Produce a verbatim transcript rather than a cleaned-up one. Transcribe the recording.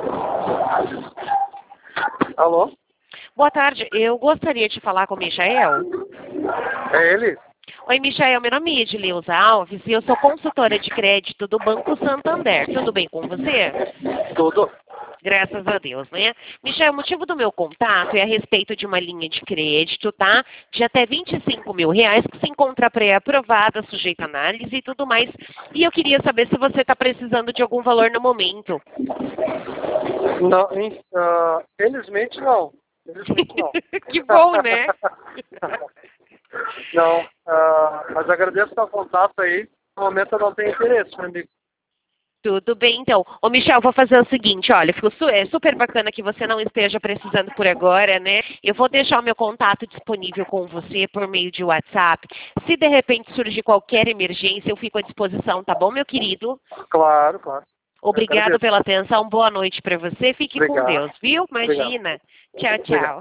Alô? Boa tarde, eu gostaria de falar com o Michael. É ele? Oi, Michael, meu nome é Edileuza Alves e eu sou consultora de crédito do Banco Santander. Tudo bem com você? Tudo. Graças a Deus, né? Michael, o motivo do meu contato é a respeito de uma linha de crédito, tá? De até vinte e cinco mil reais, que se encontra pré-aprovada, sujeita a análise e tudo mais. E eu queria saber se você está precisando de algum valor no momento. Não, em- ah, felizmente não. Felizmente não. Que bom, né? Não, ah, mas agradeço o contato aí. No momento eu não tenho interesse, meu amigo. Tudo bem, então. Ô, Michel, vou fazer o seguinte, olha, ficou su é super bacana que você não esteja precisando por agora, né? Eu vou deixar o meu contato disponível com você por meio de WhatsApp. Se de repente surgir qualquer emergência, eu fico à disposição, tá bom, meu querido? Claro, claro. Obrigado Agradeço. pela atenção, boa noite para você. Fique com Obrigado. Deus, viu? Obrigado. Imagina. Tchau, Obrigado. tchau.